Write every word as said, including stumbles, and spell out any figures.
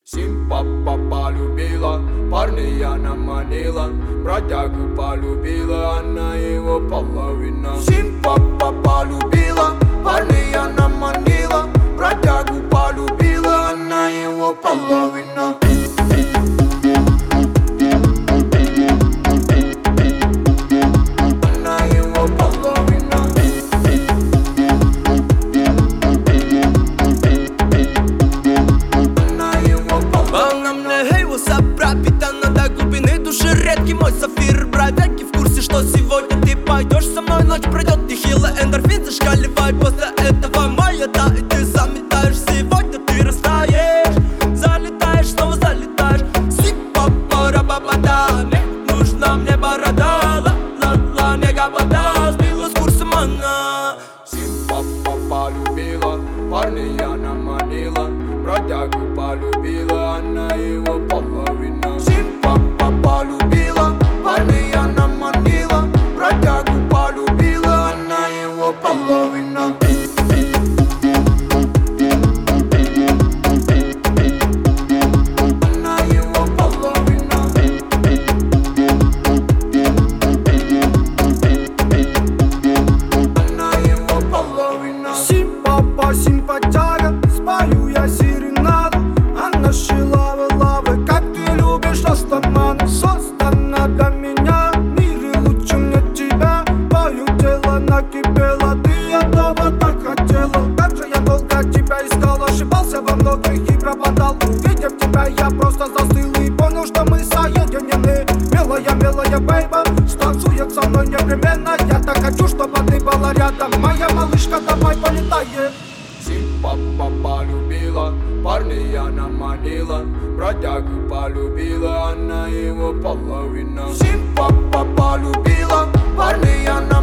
Симпапа полюбила, парня она манила, бродягу полюбила, она его половина. Симпапа полюбила, парня она манила, бродягу полюбила, она его половина. Редкий мой сафир, бровяки в курсе, что сегодня ты пойдешь со мной. Ночь пройдет, нехило, эндорфин зашкаливает. После этого моя да, и ты заметаешь. Сегодня ты растаешь, залетаешь, снова залетаешь. Сипа-па, ра-ба-ба-да, не нужна мне борода. Ла-ла-ла, не габада, сбила с курсом она. Симпапа полюбила, парня она манила, бродягу полюбила, она его половина. Симпапа полюбила, парня она манила, бродягу полюбила, она его половина. Она его половина. Она его половина. Симпапа, симпатяга, спою я серенаду. Она шила лавы, как ты любишь растамана. Создана для меня, в мире лучше мне тебя. Твое тело накипело, ты этого так хотела. Как же я долго тебя искал, ошибался во многих и пропадал. Увидев тебя, я просто застыл и понял, что мы соединены. Милая, милая бейба, станцует со мной непременно. Я так хочу, чтобы ты была рядом. Моя малышка, давай полетаем. Симпапа полюбила, парня она манила, бродягу полюбила, она его половина. Симпапа полюбила, парня она